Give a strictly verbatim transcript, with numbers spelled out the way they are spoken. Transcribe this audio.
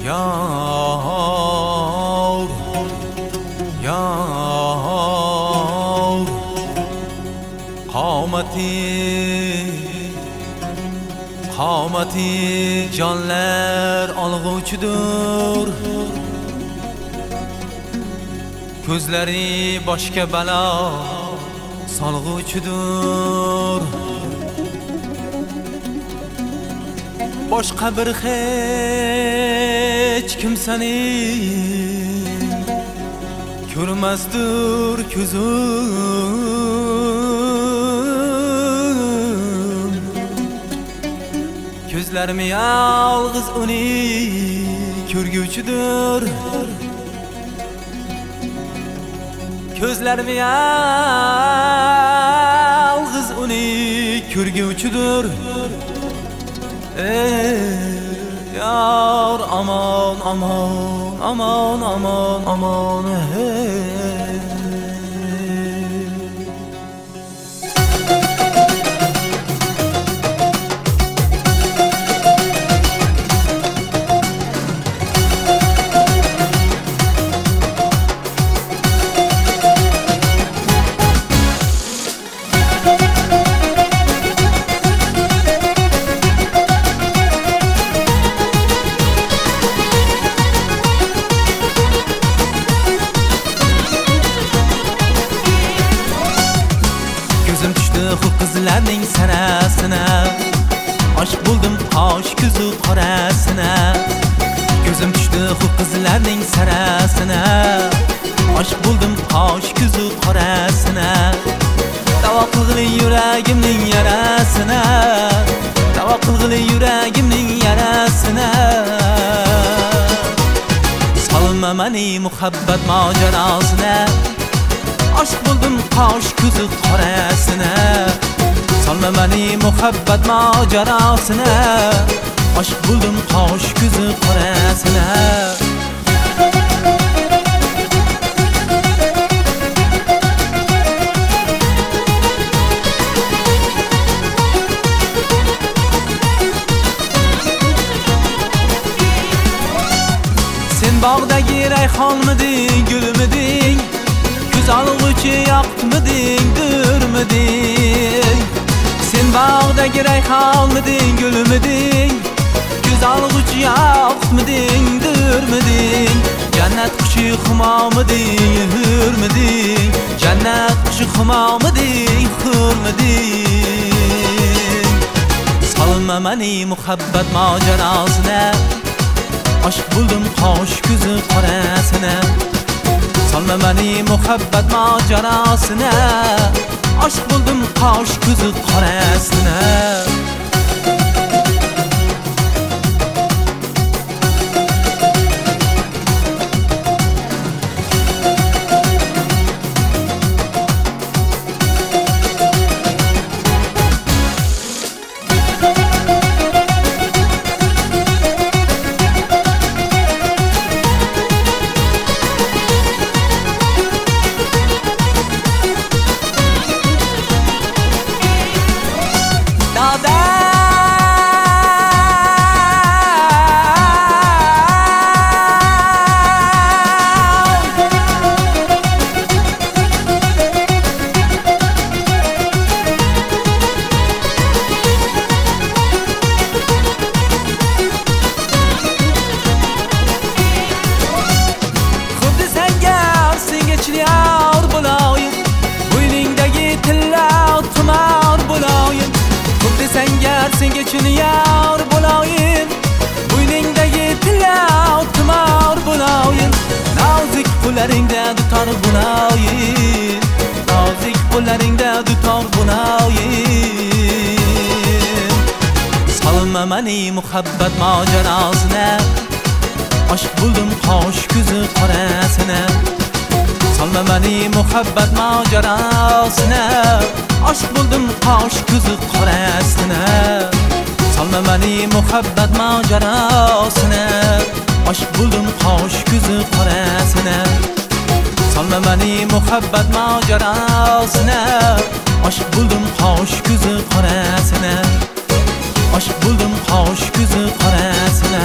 Yar, yar, qomati, qomati jonlar olg'uvchidir. Ko'zlari boshga balo solg'uvchidir. Boshqa bir hech kimsani ko'rmasdir ko'zim. Ko'zlarim yolg'iz uni ko'rguvchidir. Ko'zlarim yolg'iz uni ko'rguvchidir. Ey yar aman aman aman aman aman hey. Gözüm düştü bu kızlarning sanasına, aşk buldum qosh ko'zi qorasına. Gözüm düştü bu kızlarning sanasına, aşk buldum qosh ko'zi qorasına. Davo qilg'ili yuragimning yarasına, davo qilg'ili yuragimning yarasına. Solma meni muhabbat mojarosina, aşk buldum qosh ko'zi qorasına. Solma meni muhabbat mojarosina, aşk buldum qosh ko'zi qorasına. Sen bog'dagi rayhonmiding, gulmiding? Ko'z olg'uchi yoqmiding, durmiding? Sen bog'dagi rayhonmiding, gulmiding? Ko'z olg'uchi yoqmiding, durmiding? Jannat qushi xumomiding, hurmiding? Jannat qushi xumomiding, hurmiding? Solma meni muhabbat mojarosina, aşk buldum qosh ko'zi qorasına. Solma meni muhabbat mojarosina, aşk buldum qosh ko'zi qorasına. Senga chun yar bo'loyin, bo'yningdagi tilla tumor bo'loyin. Nozik qo'llaringda dutor bo'loyin, nozik qo'llaringda dutor bo'loyin. Solma meni muhabbat mojarosina, aşk buldum qosh ko'zi qorasına. Solma meni muhabbat mojarosina, aşk buldum qosh ko'zi qorasına. Solma meni muhabbat mojarosina, aşk buldum qosh ko'zi qorasına. Solma meni muhabbat mojarosina, aşk buldum qosh ko'zi qorasına. Aşk buldum qosh ko'zi qorasına.